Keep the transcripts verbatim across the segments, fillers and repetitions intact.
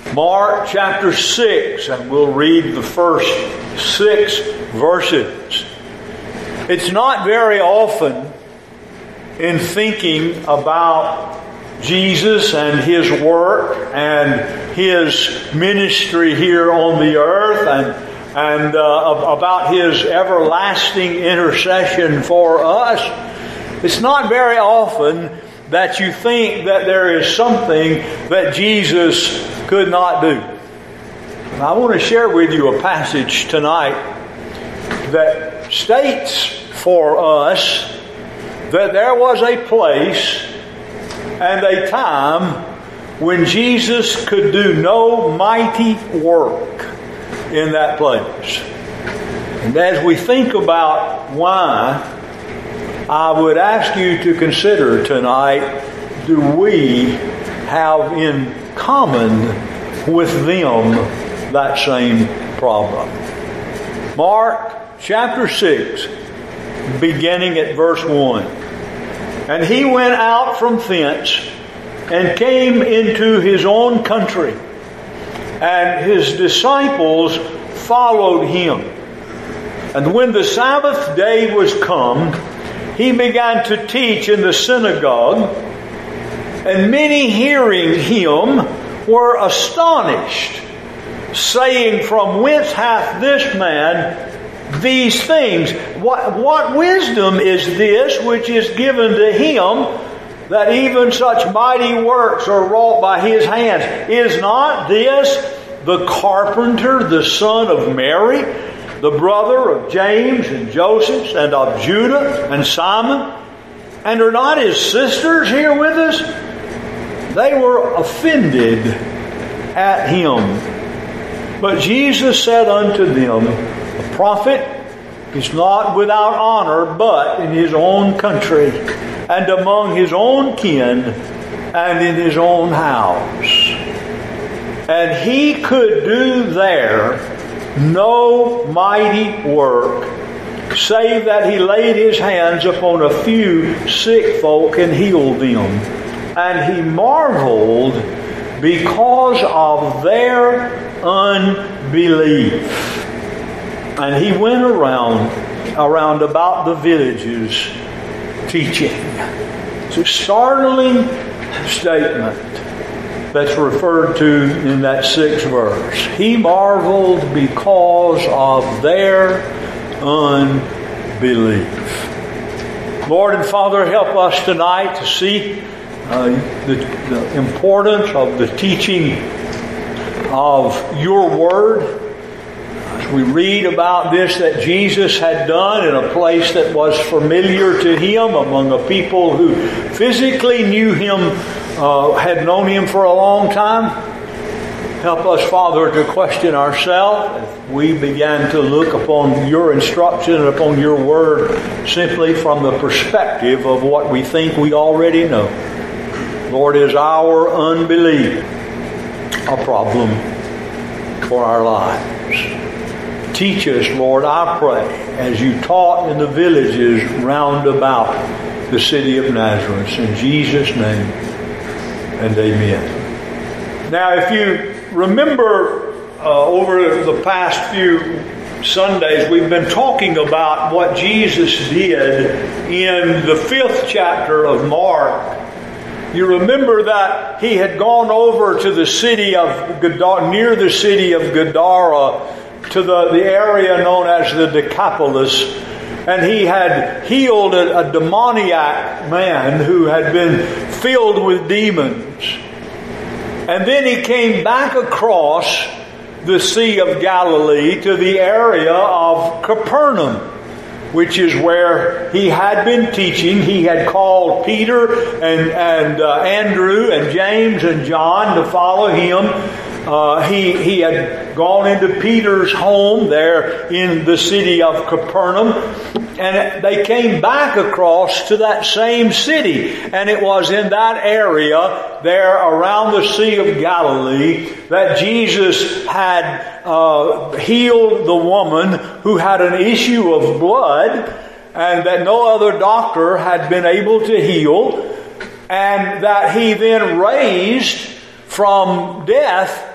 Mark chapter six, and we'll read the first six verses. It's not very often in thinking about Jesus and His work and His ministry here on the earth and and uh, about His everlasting intercession for us. It's not very often that you think that there is something that Jesus could not do. I want to share with you a passage tonight that states for us that there was a place and a time when Jesus could do no mighty work in that place. And as we think about why, I would ask you to consider tonight, do we have in common with them that same problem? Mark chapter six, beginning at verse one. And he went out from thence and came into his own country, and his disciples followed him. And when the Sabbath day was come, he began to teach in the synagogue, and many hearing him were astonished, saying, From whence hath this man these things? What, what wisdom is this which is given to him, that even such mighty works are wrought by his hands? Is not this the carpenter, the son of Mary, the brother of James and Joseph and of Judah and Simon? And are not his sisters here with us? They were offended at him. But Jesus said unto them, A prophet is not without honor, but in his own country, and among his own kin, and in his own house. And he could do there no mighty work, save that he laid his hands upon a few sick folk and healed them. And he marveled because of their unbelief. And he went around, around about the villages teaching. It's a startling statement that's referred to in that sixth verse. He marveled because of their unbelief. Lord and Father, help us tonight to see uh, the, the importance of the teaching of your word. As we read about this that Jesus had done in a place that was familiar to him, among a people who physically knew him, Uh, had known him for a long time. Help us, Father, to question ourselves as we began to look upon your instruction and upon your word simply from the perspective of what we think we already know. Lord, is our unbelief a problem for our lives? Teach us, Lord, I pray, as you taught in the villages round about the city of Nazareth. In Jesus' name. And amen. Now, if you remember uh, over the past few Sundays, we've been talking about what Jesus did in the fifth chapter of Mark. You remember that he had gone over to the city of Gadara, near the city of Gadara, to the, the area known as the Decapolis. And he had healed a, a demoniac man who had been filled with demons. And then he came back across the Sea of Galilee to the area of Capernaum, which is where he had been teaching. He had called Peter and, and uh, Andrew and James and John to follow him. Uh, he, he had gone into Peter's home there in the city of Capernaum, and they came back across to that same city. And it was in that area there around the Sea of Galilee that Jesus had uh, healed the woman who had an issue of blood, and that no other doctor had been able to heal, and that he then raised from death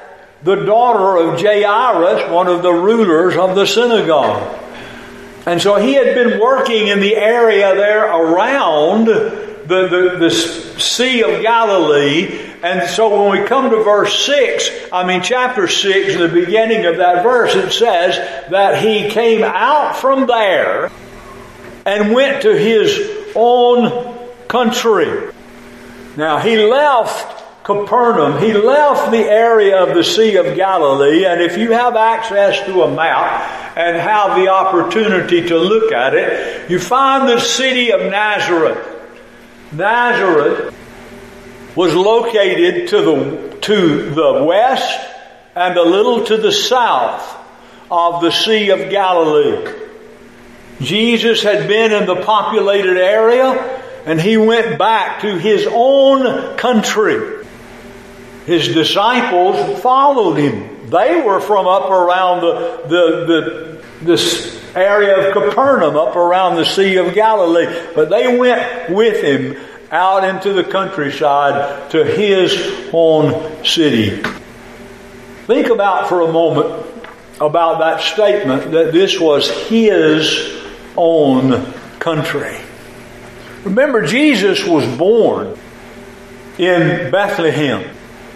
the daughter of Jairus, one of the rulers of the synagogue. And so he had been working in the area there around the, the, the Sea of Galilee. And so when we come to verse six, I mean chapter six, in the beginning of that verse, it says that he came out from there and went to his own country. Now he left Capernaum. He left the area of the Sea of Galilee, and if you have access to a map and have the opportunity to look at it, you find the city of Nazareth. Nazareth was located to the, to the west and a little to the south of the Sea of Galilee. Jesus had been in the populated area, and he went back to his own country. His disciples followed him. They were from up around the, the, the, this area of Capernaum, up around the Sea of Galilee. But they went with him out into the countryside to his own city. Think about for a moment about that statement that this was his own country. Remember, Jesus was born in Bethlehem.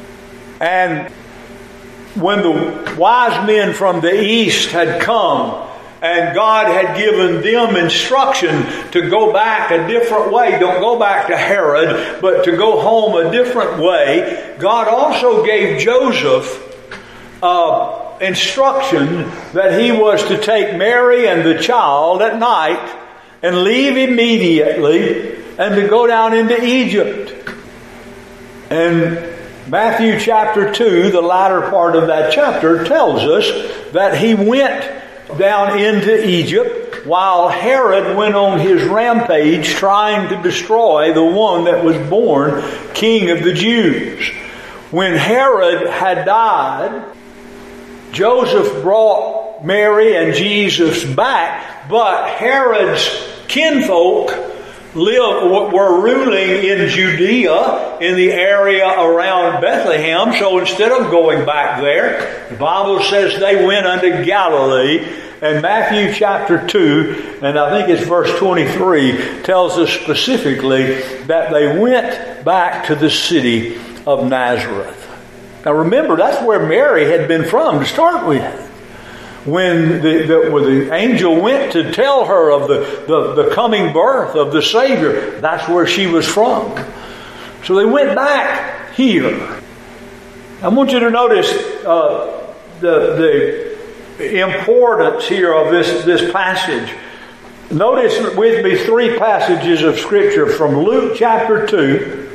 And when the wise men from the east had come and God had given them instruction to go back a different way, don't go back to Herod, but to go home a different way, God also gave Joseph uh, instruction that he was to take Mary and the child at night and leave immediately and to go down into Egypt. And Matthew chapter two, the latter part of that chapter, tells us that he went down into Egypt while Herod went on his rampage trying to destroy the one that was born king of the Jews. When Herod had died, Joseph brought Mary and Jesus back, but Herod's kinfolk Live, were ruling in Judea, in the area around Bethlehem. So instead of going back there, the Bible says they went unto Galilee. And Matthew chapter two, and I think it's verse twenty-three, tells us specifically that they went back to the city of Nazareth. Now remember, that's where Mary had been from to start with. When the, the, when the angel went to tell her of the, the, the coming birth of the Savior, that's where she was from. So they went back here. I want you to notice uh, the, the importance here of this, this passage. Notice with me three passages of Scripture from Luke chapter two.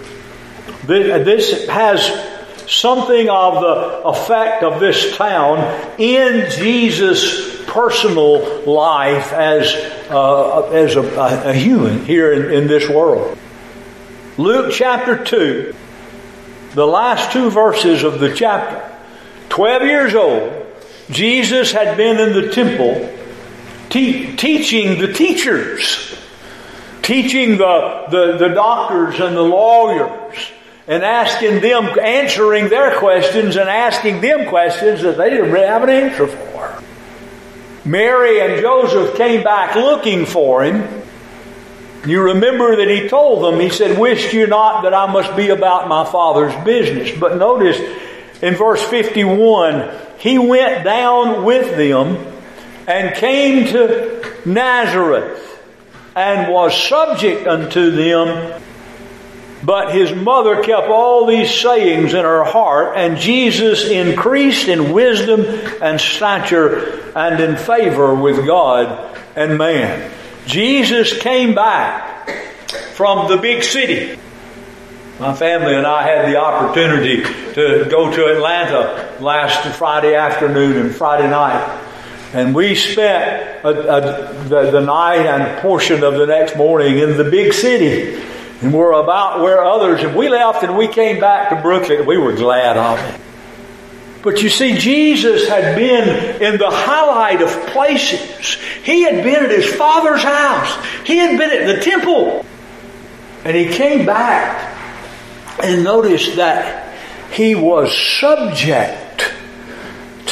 This has something of the effect of this town in Jesus' personal life as uh, as a, a human here in, in this world. Luke chapter two, the last two verses of the chapter. Twelve years old, Jesus had been in the temple te- teaching the teachers, teaching the, the, the doctors and the lawyers, and asking them, answering their questions and asking them questions that they didn't really have an answer for. Mary and Joseph came back looking for him. You remember that he told them, he said, "Wist you not that I must be about my Father's business?" But notice in verse fifty-one, he went down with them and came to Nazareth and was subject unto them. But his mother kept all these sayings in her heart, and Jesus increased in wisdom and stature and in favor with God and man. Jesus came back from the big city. My family and I had the opportunity to go to Atlanta last Friday afternoon and Friday night. And we spent a, a, the, the night and a portion of the next morning in the big city. And we're about where others, if we left and we came back to Brooklyn, we were glad of it. But you see, Jesus had been in the highlight of places. He had been at his Father's house. He had been at the temple. And he came back and noticed that he was subject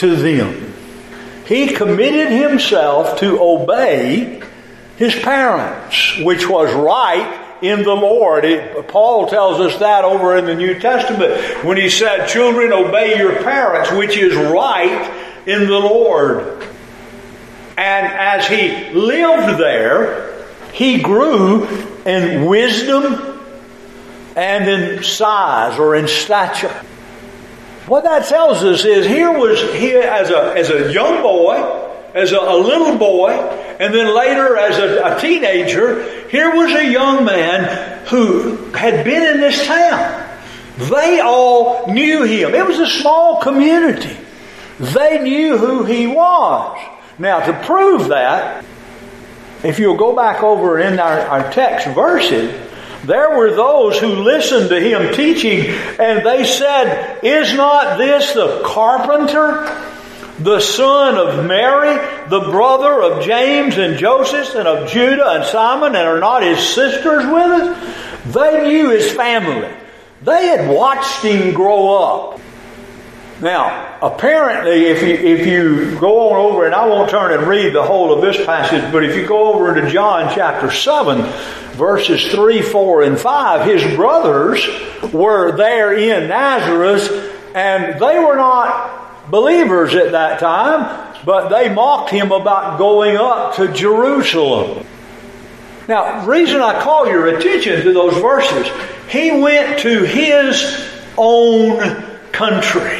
to them. He committed himself to obey his parents, which was right in the Lord. It, Paul tells us that over in the New Testament when he said, children, obey your parents, which is right in the Lord. And as he lived there, he grew in wisdom and in size or in stature. What that tells us is here was he as a as a young boy, as a, a little boy, and then later as a, a teenager, here was a young man who had been in this town. They all knew him. It was a small community. They knew who he was. Now, to prove that, if you'll go back over in our, our text verses, there were those who listened to him teaching, and they said, is not this the carpenter, the son of Mary, the brother of James and Joseph and of Judah and Simon, and are not his sisters with us? They knew his family. They had watched him grow up. Now, apparently, if you, if you go on over, and I won't turn and read the whole of this passage, but if you go over to John chapter seven, verses three, four, and five, his brothers were there in Nazareth, and they were not believers at that time, but they mocked him about going up to Jerusalem. Now, the reason I call your attention to those verses, he went to his own country.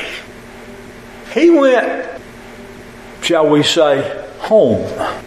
He went, shall we say, home.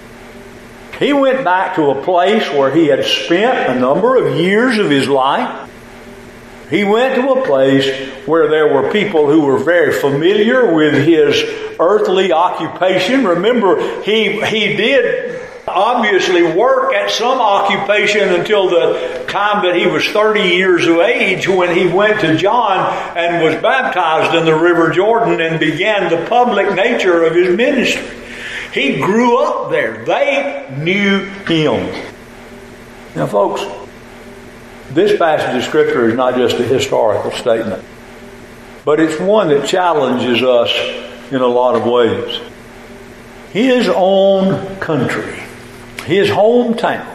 He went back to a place where he had spent a number of years of his life. He went to a place where there were people who were very familiar with his earthly occupation. Remember, he, he did obviously work at some occupation until the time that he was thirty years of age, when he went to John and was baptized in the River Jordan and began the public nature of his ministry. He grew up there. They knew him. Now, folks, this passage of Scripture is not just a historical statement, but it's one that challenges us in a lot of ways. His own country, his hometown,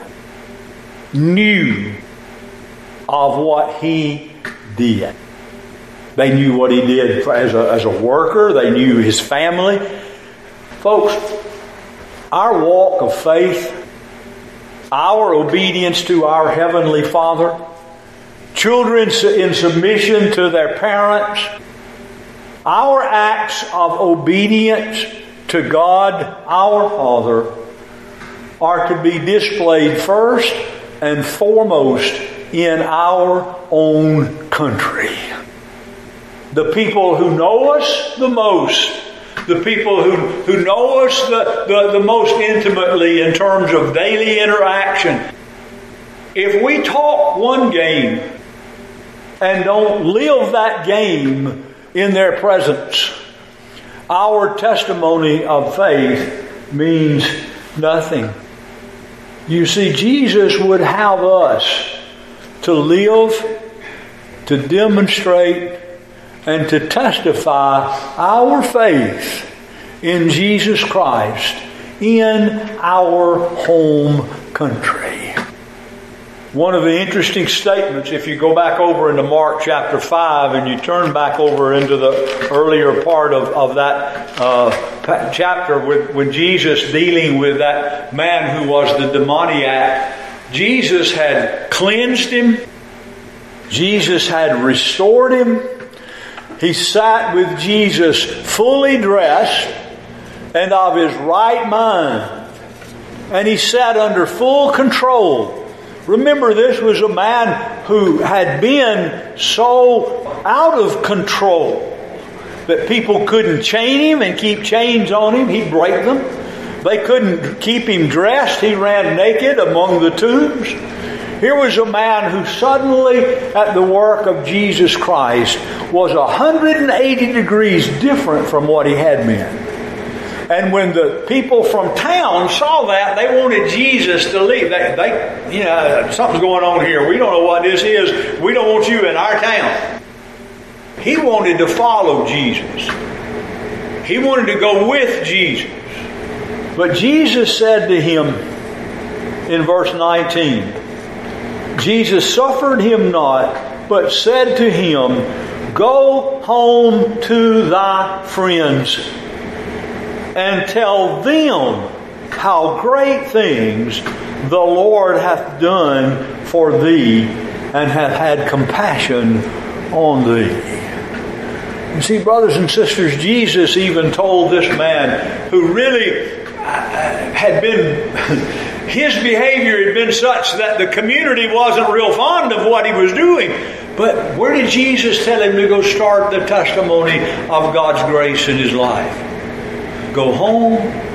knew of what he did. They knew what he did as a, as a worker. They knew his family. Folks, our walk of faith, our obedience to our Heavenly Father, children in submission to their parents, our acts of obedience to God, our Father, are to be displayed first and foremost in our own country. The people who know us the most, the people who, who know us the, the, the most intimately in terms of daily interaction. If we talk one game and don't live that game in their presence, our testimony of faith means nothing. You see, Jesus would have us to live, to demonstrate, and to testify our faith in Jesus Christ in our home country. One of the interesting statements, if you go back over into Mark chapter five and you turn back over into the earlier part of, of that uh, chapter with, with Jesus dealing with that man who was the demoniac, Jesus had cleansed him. Jesus had restored him. He sat with Jesus fully dressed and of his right mind. And he sat under full control. Remember, this was a man who had been so out of control that people couldn't chain him and keep chains on him. He'd break them. They couldn't keep him dressed. He ran naked among the tombs. Here was a man who suddenly, at the work of Jesus Christ, was one hundred eighty degrees different from what he had been. And when the people from town saw that, they wanted Jesus to leave. They, they, you know, something's going on here. We don't know what this is. We don't want you in our town. He wanted to follow Jesus. He wanted to go with Jesus. But Jesus said to him in verse nineteen, Jesus suffered him not, but said to him, go home to thy friends and tell them how great things the Lord hath done for thee and hath had compassion on thee. You see, brothers and sisters, Jesus even told this man who really had been, his behavior had been such that the community wasn't real fond of what he was doing. But where did Jesus tell him to go start the testimony of God's grace in his life? Go home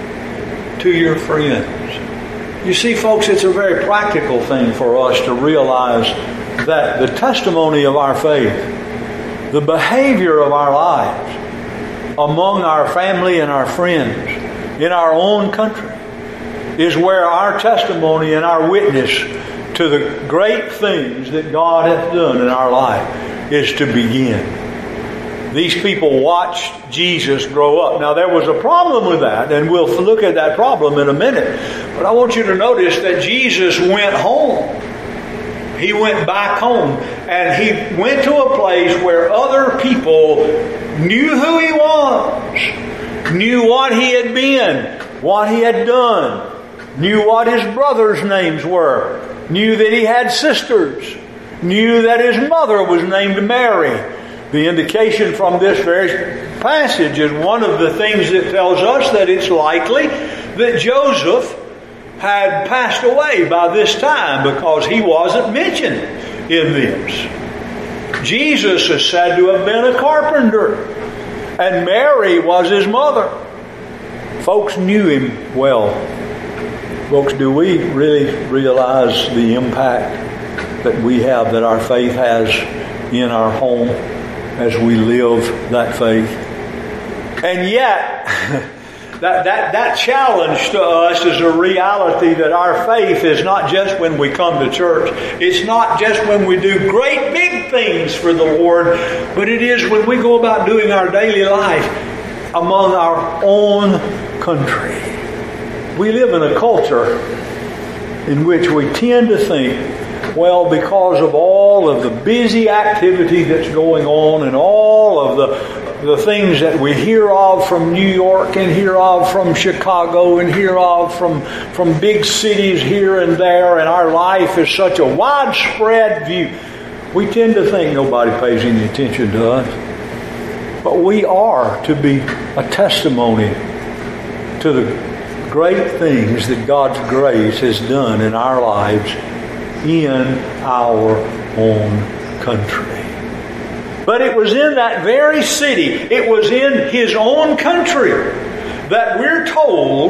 to your friends. You see, folks, it's a very practical thing for us to realize that the testimony of our faith, the behavior of our lives among our family and our friends, in our own country, is where our testimony and our witness to the great things that God hath done in our life is to begin. These people watched Jesus grow up. Now, there was a problem with that, and we'll look at that problem in a minute. But I want you to notice that Jesus went home. He went back home, and he went to a place where other people knew who he was, knew what he had been, what he had done, knew what his brothers' names were, knew that he had sisters, knew that his mother was named Mary. The indication from this very passage is one of the things that tells us that it's likely that Joseph had passed away by this time, because he wasn't mentioned in this. Jesus is said to have been a carpenter, and Mary was his mother. Folks knew him well. Folks, do we really realize the impact that we have, that our faith has in our home as we live that faith? And yet, that, that, that challenge to us is a reality that our faith is not just when we come to church. It's not just when we do great big things for the Lord, but it is when we go about doing our daily life among our own country. We live in a culture in which we tend to think, well, because of all of the busy activity that's going on and all of the the things that we hear of from New York and hear of from Chicago and hear of from, from big cities here and there, and our life is such a widespread view, we tend to think nobody pays any attention to us. But we are to be a testimony to the great things that God's grace has done in our lives in our own country. But it was in that very city, it was in his own country, that we're told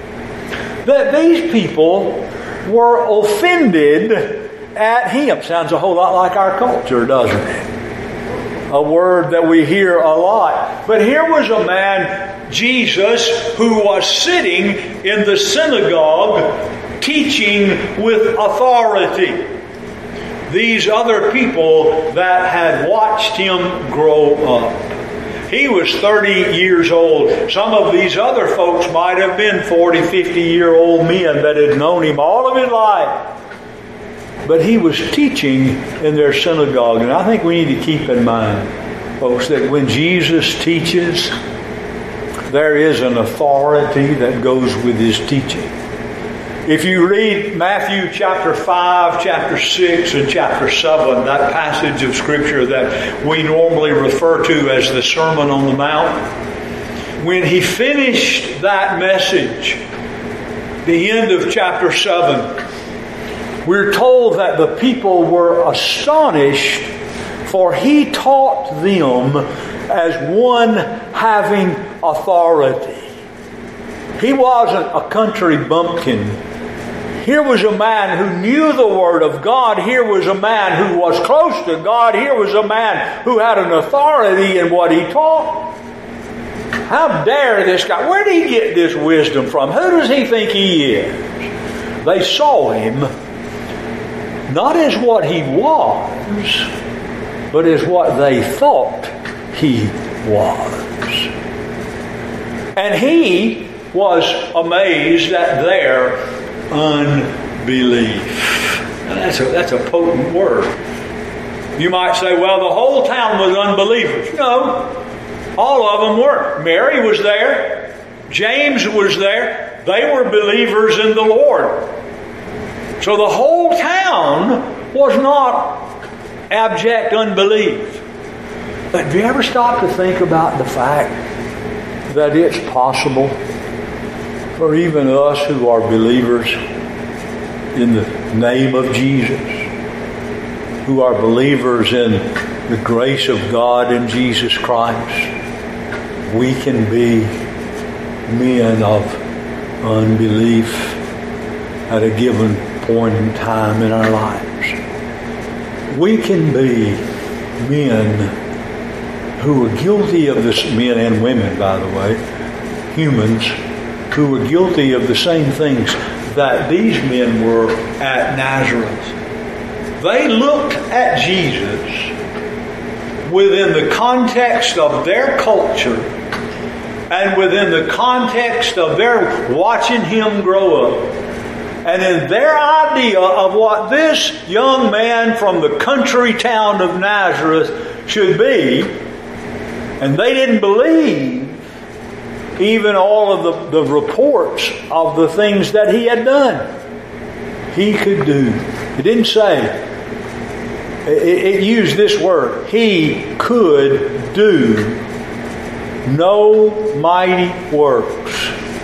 that these people were offended at him. Sounds a whole lot like our culture, doesn't it? A word that we hear a lot. But here was a man, Jesus, who was sitting in the synagogue teaching with authority. These other people that had watched him grow up. He was thirty years old. Some of these other folks might have been forty, fifty-year-old men that had known him all of his life. But he was teaching in their synagogue. And I think we need to keep in mind, folks, that when Jesus teaches, there is an authority that goes with his teaching. If you read Matthew chapter five, chapter six, and chapter seven, that passage of Scripture that we normally refer to as the Sermon on the Mount, when he finished that message, the end of chapter seven, we're told that the people were astonished, for he taught them as one having authority. He wasn't a country bumpkin. Here was a man who knew the Word of God. Here was a man who was close to God. Here was a man who had an authority in what he taught. How dare this guy? Where did he get this wisdom from? Who does he think he is? They saw him not as what he was, but as what they thought he was. And he was amazed at their unbelief. Now that's a, that's a potent word. You might say, well, the whole town was unbelievers. No, all of them were. Mary was there. James was there. They were believers in the Lord. So the whole town was not abject unbelief. But have you ever stopped to think about the fact that it's possible for even us who are believers in the name of Jesus, who are believers in the grace of God in Jesus Christ, we can be men of unbelief at a given point in time in our lives. We can be men who are guilty of this, men and women, by the way, humans, who were guilty of the same things that these men were at Nazareth. They looked at Jesus within the context of their culture and within the context of their watching Him grow up. And in their idea of what this young man from the country town of Nazareth should be, and they didn't believe even all of the, the reports of the things that he had done. He could do. It didn't say. It, it used this word. He could do no mighty works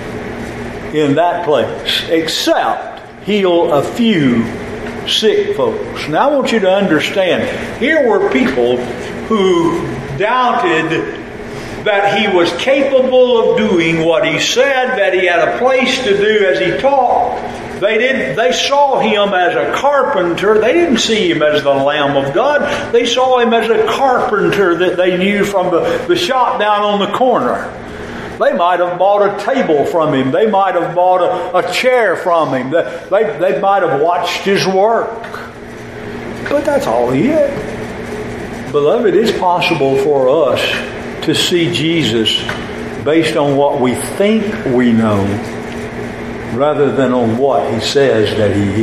in that place except heal a few sick folks. Now I want you to understand, here were people who doubted that he was capable of doing what he said, that he had a place to do as he taught. They didn't. They saw him as a carpenter. They didn't see him as the Lamb of God. They saw him as a carpenter that they knew from the, the shop down on the corner. They might have bought a table from him. They might have bought a, a chair from him. They, they, they might have watched his work. But that's all he had. Beloved, it's possible for us to see Jesus based on what we think we know rather than on what He says that He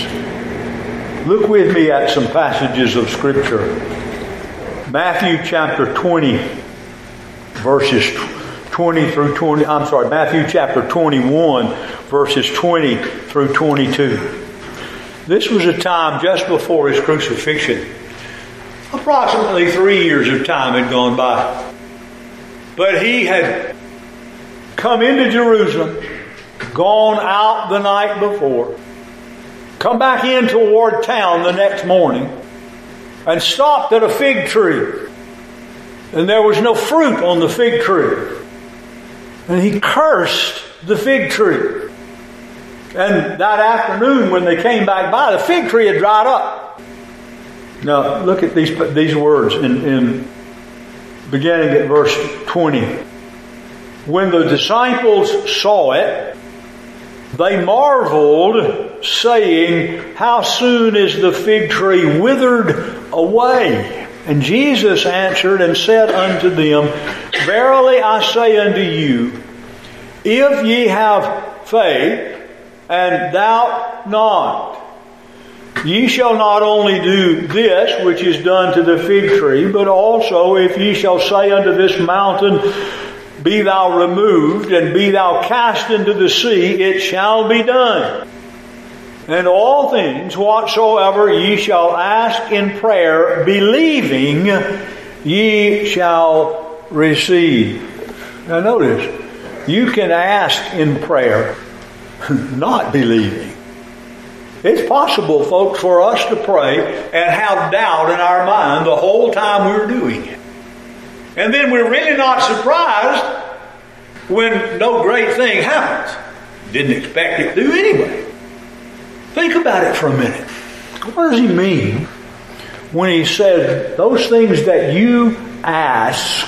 is. Look with me at some passages of Scripture. Matthew chapter twenty, verses twenty through twenty. I'm sorry, Matthew chapter twenty-one, verses twenty through twenty-two. This was a time just before His crucifixion. Approximately three years of time had gone by. But He had come into Jerusalem, gone out the night before, come back in toward town the next morning, and stopped at a fig tree. And there was no fruit on the fig tree. And He cursed the fig tree. And that afternoon when they came back by, the fig tree had dried up. Now, look at these these words in, in beginning at verse twenty. When the disciples saw it, they marveled, saying, "How soon is the fig tree withered away?" And Jesus answered and said unto them, "Verily I say unto you, if ye have faith, and doubt not, ye shall not only do this which is done to the fig tree, but also if ye shall say unto this mountain, Be thou removed, and be thou cast into the sea, it shall be done. And all things whatsoever ye shall ask in prayer, believing, ye shall receive." Now notice, you can ask in prayer, not believing. It's possible, folks, for us to pray and have doubt in our mind the whole time we're doing it. And then we're really not surprised when no great thing happens. Didn't expect it to anyway. Think about it for a minute. What does He mean when He said those things that you ask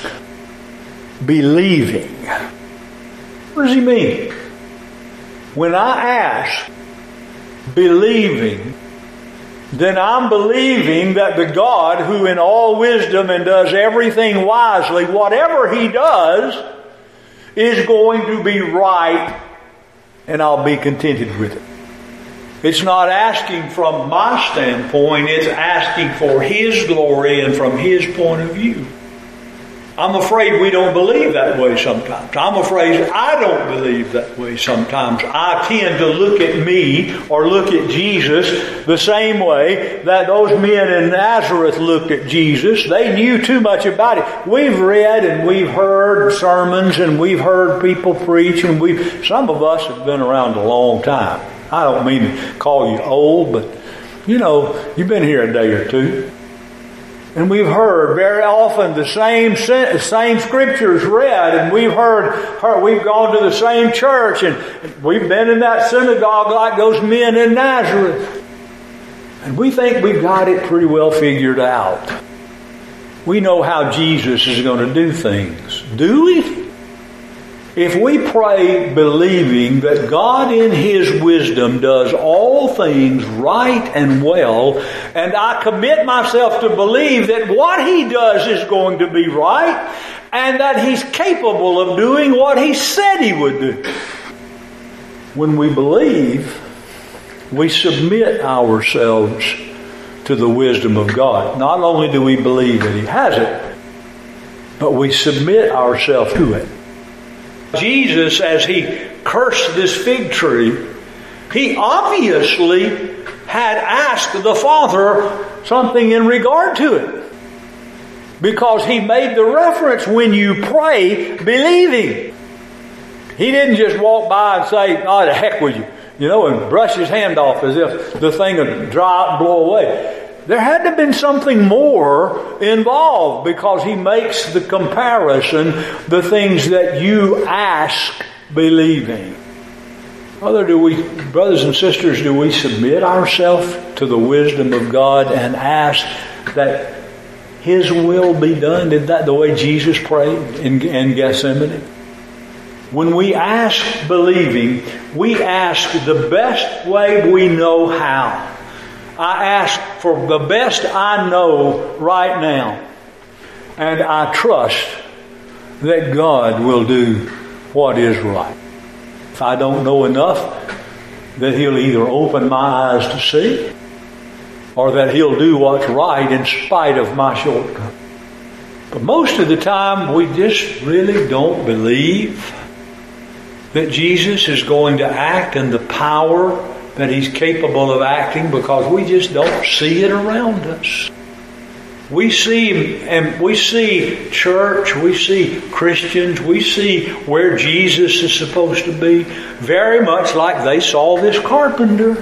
believing? What does He mean? When I ask believing, then I'm believing that the God who in all wisdom and does everything wisely, whatever He does, is going to be right, and I'll be contented with it. It's not asking from my standpoint, it's asking for His glory and from His point of view. I'm afraid we don't believe that way sometimes. I'm afraid I don't believe that way sometimes. I tend to look at me or look at Jesus the same way that those men in Nazareth looked at Jesus. They knew too much about it. We've read and we've heard sermons and we've heard people preach, and we've some of us have been around a long time. I don't mean to call you old, but you know, you've been here a day or two. And we've heard very often the same same scriptures read, and we've heard, heard we've gone to the same church, and we've been in that synagogue like those men in Nazareth. And we think we've got it pretty well figured out. We know how Jesus is going to do things. Do we? If we pray believing that God in His wisdom does all things right and well, and I commit myself to believe that what He does is going to be right, and that He's capable of doing what He said He would do. When we believe, we submit ourselves to the wisdom of God. Not only do we believe that He has it, but we submit ourselves to it. Jesus, as He cursed this fig tree, He obviously had asked the Father something in regard to it. Because He made the reference, when you pray, believing. He didn't just walk by and say, "Oh, the heck with you," you know, and brush His hand off as if the thing would dry out and blow away. There had to have been something more involved, because He makes the comparison, the things that you ask believing. Brother, do we, brothers and sisters, do we submit ourselves to the wisdom of God and ask that His will be done? Did that the way Jesus prayed in, in Gethsemane? When we ask believing, we ask the best way we know how. I ask for the best I know right now. And I trust that God will do what is right. If I don't know enough, that He'll either open my eyes to see, or that He'll do what's right in spite of my shortcomings. But most of the time, we just really don't believe that Jesus is going to act in the power that He's capable of acting, because we just don't see it around us. We see, and we see church, we see Christians, we see where Jesus is supposed to be, very much like they saw this carpenter.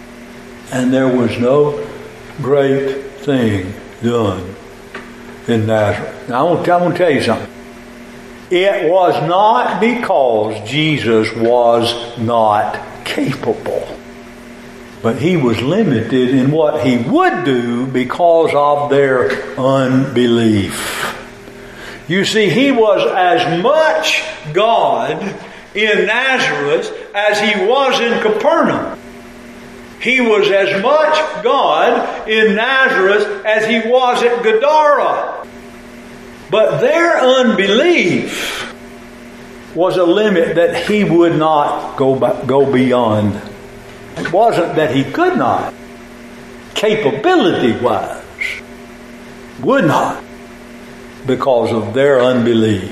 And there was no great thing done in Nazareth. Now I want, I want to tell you something. It was not because Jesus was not capable, but He was limited in what He would do because of their unbelief. You see, He was as much God in Nazareth as He was in Capernaum. He was as much God in Nazareth as He was at Gadara. But their unbelief was a limit that He would not go go beyond. It wasn't that He could not. Capability-wise, would not, because of their unbelief.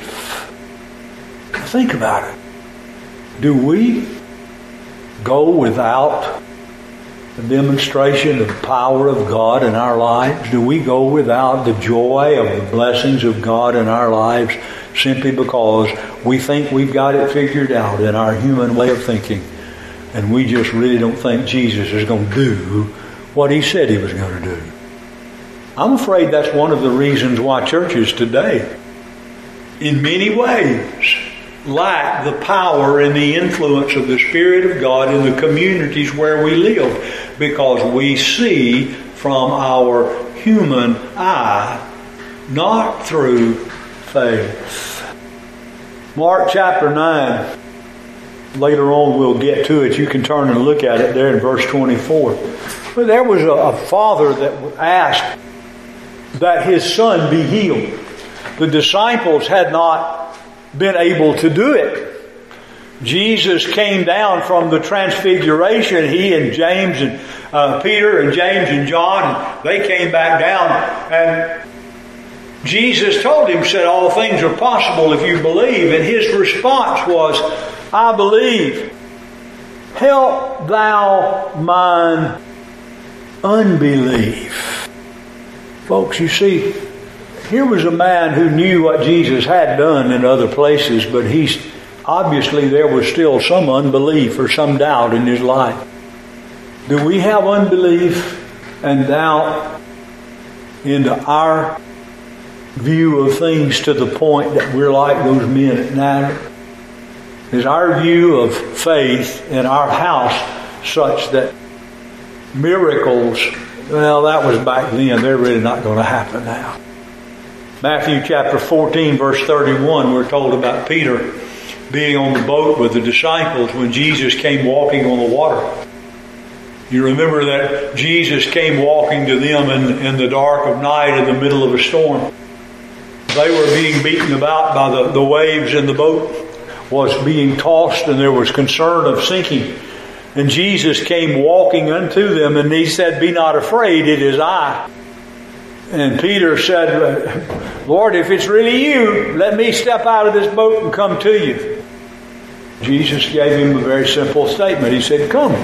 Think about it. Do we go without the demonstration of the power of God in our lives? Do we go without the joy of the blessings of God in our lives simply because we think we've got it figured out in our human way of thinking, and we just really don't think Jesus is going to do what He said He was going to do? I'm afraid that's one of the reasons why churches today, in many ways, lack the power and the influence of the Spirit of God in the communities where we live, because we see from our human eye, not through faith. Mark chapter nine, later on we'll get to it. You can turn and look at it there in verse twenty-four. But there was a, a father that asked that his son be healed. The disciples had not been able to do it. Jesus came down from the transfiguration. He and James and uh, Peter and James and John, they came back down, and Jesus told him, said, all things are possible if you believe. And his response was, I believe. Help thou mine unbelief. Folks, you see, here was a man who knew what Jesus had done in other places, but he's obviously there was still some unbelief or some doubt in his life. Do we have unbelief and doubt into our view of things to the point that we're like those men at Nazareth? Is our view of faith in our house such that miracles, well, that was back then, they're really not going to happen now? Matthew chapter fourteen verse thirty-one, we're told about Peter being on the boat with the disciples when Jesus came walking on the water. You remember that Jesus came walking to them in, in the dark of night in the middle of a storm. They were being beaten about by the, the waves, and the boat was being tossed, and there was concern of sinking. And Jesus came walking unto them, and he said, be not afraid, it is I. And Peter said, Lord, if it's really you, let me step out of this boat and come to you. Jesus gave him a very simple statement. He said, come.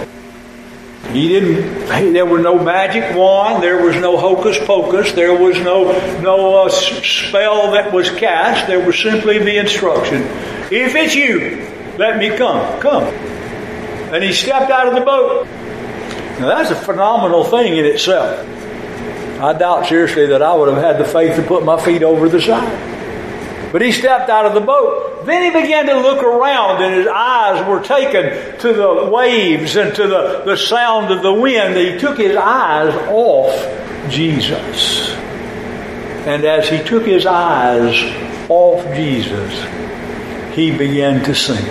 He didn't, there was no magic wand, there was no hocus pocus, there was no, no uh, spell that was cast, there was simply the instruction. If it's you, let me come, come. And he stepped out of the boat. Now that's a phenomenal thing in itself. I doubt seriously that I would have had the faith to put my feet over the side. But he stepped out of the boat. Then he began to look around, and his eyes were taken to the waves and to the, the sound of the wind. He took his eyes off Jesus. And as he took his eyes off Jesus, he began to sink.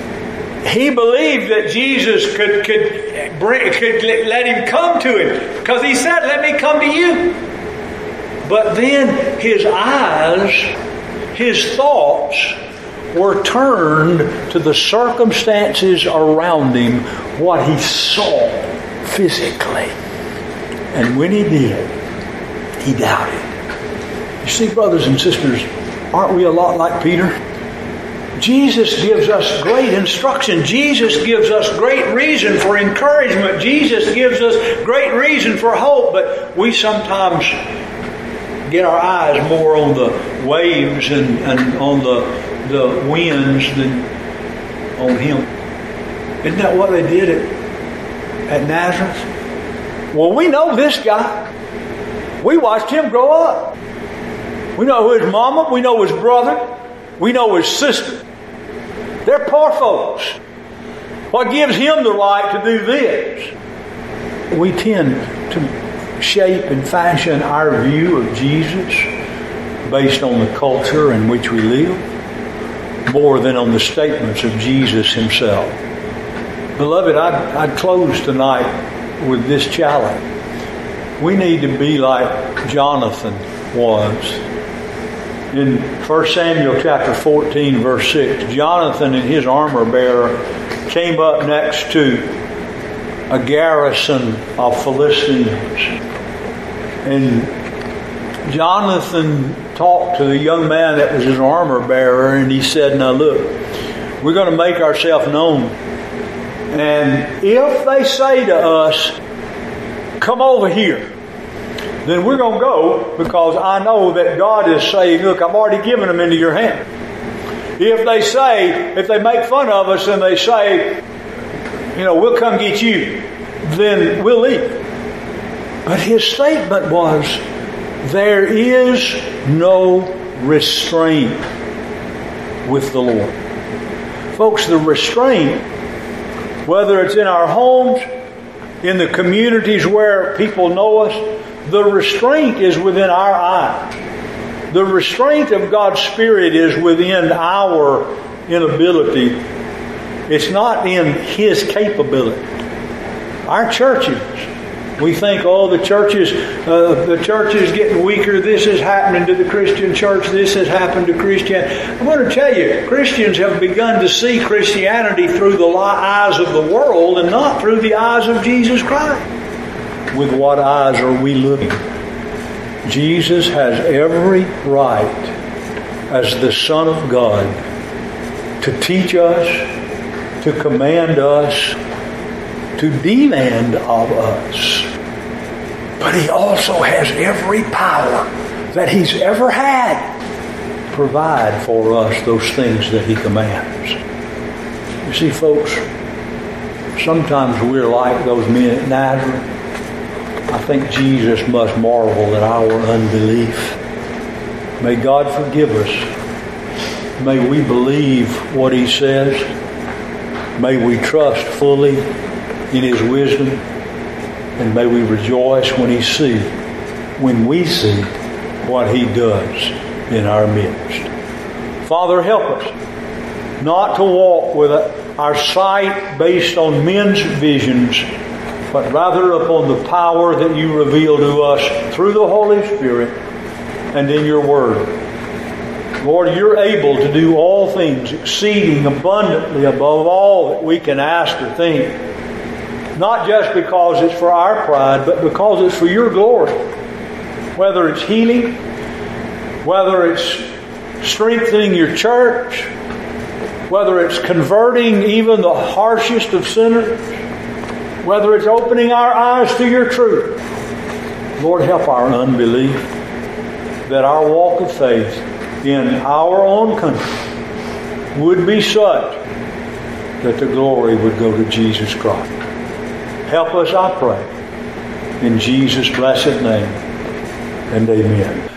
He believed that Jesus could, could, bring, could let him come to him, because he said, let me come to you. But then his eyes, his thoughts were turned to the circumstances around him, what he saw physically. And when he did, he doubted. You see, brothers and sisters, aren't we a lot like Peter? Jesus gives us great instruction. Jesus gives us great reason for encouragement. Jesus gives us great reason for hope. But we sometimes get our eyes more on the waves and, and on the, the winds than on Him. Isn't that what they did at, at Nazareth? Well, we know this guy. We watched him grow up. We know his mama. We know his brother. We know his sister. They're poor folks. What gives him the right to do this? We tend to shape and fashion our view of Jesus based on the culture in which we live more than on the statements of Jesus himself. Beloved, I'd, I'd close tonight with this challenge. We need to be like Jonathan was. In First Samuel chapter fourteen, verse six, Jonathan and his armor bearer came up next to a garrison of Philistines. And Jonathan talked to the young man that was his armor bearer, and he said, now look, we're going to make ourselves known. And if they say to us, come over here, then we're going to go, because I know that God is saying, look, I've already given them into your hand. If they say, if they make fun of us and they say, you know, we'll come get you, then we'll leave. But his statement was, there is no restraint with the Lord. Folks, the restraint, whether it's in our homes, in the communities where people know us, the restraint is within our eye. The restraint of God's Spirit is within our inability. It's not in His capability. Our churches We think, oh, the church is, uh, the church is getting weaker. This is happening to the Christian church. This has happened to Christianity. I'm going to tell you, Christians have begun to see Christianity through the eyes of the world and not through the eyes of Jesus Christ. With what eyes are we looking? Jesus has every right as the Son of God to teach us, to command us, to demand of us. But He also has every power that He's ever had to provide for us those things that He commands. You see, folks, sometimes we're like those men at Nazareth. I think Jesus must marvel at our unbelief. May God forgive us. May we believe what He says. May we trust fully in His wisdom, and may we rejoice when He see, when we see what He does in our midst. Father, help us not to walk with our sight based on men's visions, but rather upon the power that You reveal to us through the Holy Spirit and in Your Word. Lord, You're able to do all things exceeding abundantly above all that we can ask or think. Not just because it's for our pride, but because it's for Your glory. Whether it's healing, whether it's strengthening Your church, whether it's converting even the harshest of sinners, whether it's opening our eyes to Your truth. Lord, help our unbelief, that our walk of faith in our own country would be such that the glory would go to Jesus Christ. Help us, I pray, in Jesus' blessed name, and amen.